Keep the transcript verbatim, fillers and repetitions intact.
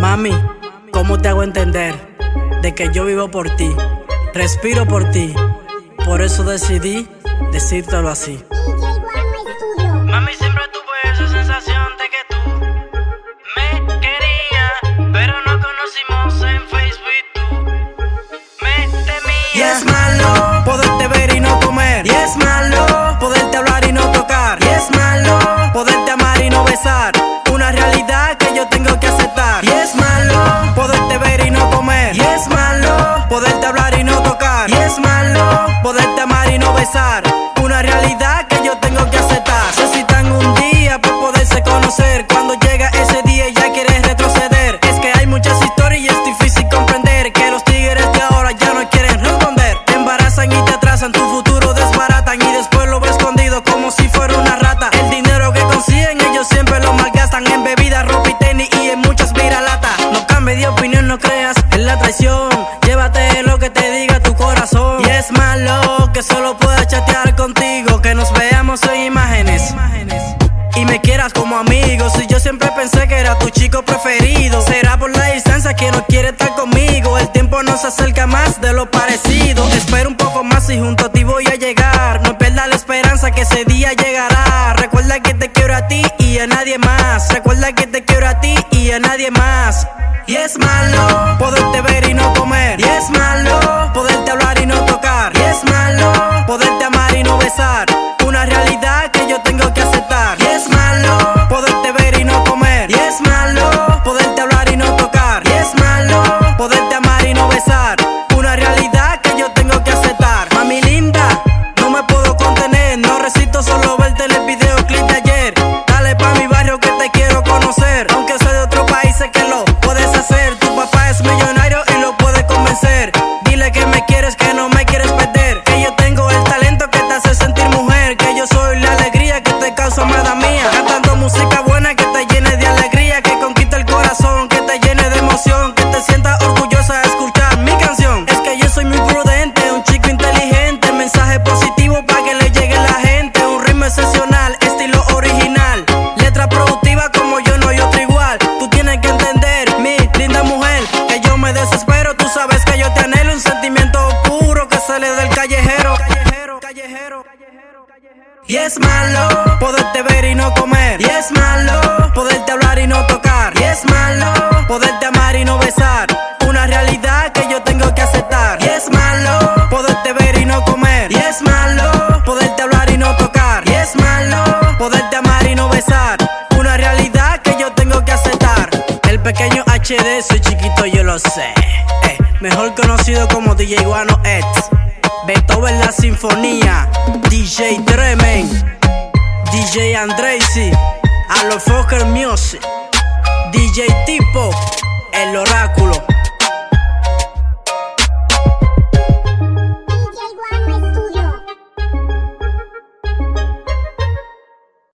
Mami, ¿cómo te hago entender de que yo vivo por ti, respiro por ti? Por eso decidí decírtelo así. Mami, siempre tuve esa sensación de que tú me querías, pero nos conocimos en Facebook y tú me temías. Y es malo poderte ver y no comer, y es malo poderte hablar y no tocar, y es malo poderte amar y no besar. Una realidad que yo tengo que aceptar. Y es malo poderte ver y no comer, y es malo poderte hablar y no tocar, y es malo poderte amar y no besar. Una realidad que yo tengo que aceptar. Necesitan un día para poderse conocer. Cuando llega ese día ya quieres retroceder. Es que hay muchas historias y es difícil comprender que los tigres de ahora ya no quieren responder. Te embarazan y te atrasan, tu futuro desbaratan y después lo ves escondido como si fuera una rata. El dinero que consiguen ellos siempre lo malgastan en bebida, ropa y tenis y en muchas viralatas. No cambies de opinión, no creas en la traición. Llévate lo que te diga tu corazón. Y es malo que solo pueda chatear contigo, que nos veamos en imágenes y me quieras como amigo. Si yo siempre pensé que era tu chico preferido, será por la distancia que no quiere estar conmigo. El tiempo nos acerca más de lo parecido. Espera un poco más y junto a ti voy a llegar. No pierdas la esperanza que ese día llegará. Recuerda que te quiero a ti y a nadie más. Recuerda que te quiero a ti y a nadie más. Y es malo poderte ver y no comer, y es malo poderte hablar y no tocar, y es malo poderte amar y no besar. Una realidad que yo tengo que aceptar. Y es malo poderte ver y no comer, y es malo poderte hablar y no tocar, y es malo poderte amar y no besar. Una realidad que yo tengo que aceptar. Mami linda, no me puedo contener, no resisto solo verte en el videoclip de ayer. Dale pa' mi barrio que te quiero conocer, aunque soy de otro país sé que lo puedes hacer. Tu papá es millonario y lo puedes convencer. Dile que me quieres, que no me quieres perder, que yo tengo el talento que te hace sentir mujer, que yo soy la alegría que te causa amada mía. Cantando música buena que te llene de alegría, que conquista el corazón, que te llene de emoción, que te sientas orgullosa de escuchar mi canción. Es que yo soy muy prudente, un chico inteligente, mensaje positivo para que le llegue a la gente. Un ritmo excepcional, estilo original, letra productiva como yo no hay otro igual. Tú tienes que entender, mi linda mujer, que yo me desespero. Tú sabes que yo te anhelo, un sentimiento puro que sale del callejero. Callejero, callejero, y es malo poderte ver y no comer, y es malo poderte hablar y no tocar, y es malo poderte amar y no besar. Una realidad que yo tengo que aceptar. Y es malo poderte ver y no comer, y es malo poderte hablar y no tocar, y es malo poderte amar y no besar. Una realidad que yo tengo que aceptar. El pequeño H D, soy chiquito, yo lo sé, eh, mejor conocido como D J Guano X, Beethoven la sinfonía, D J Tremen, D J Andresi, a los Fokker Music, D J Tipo, el oráculo.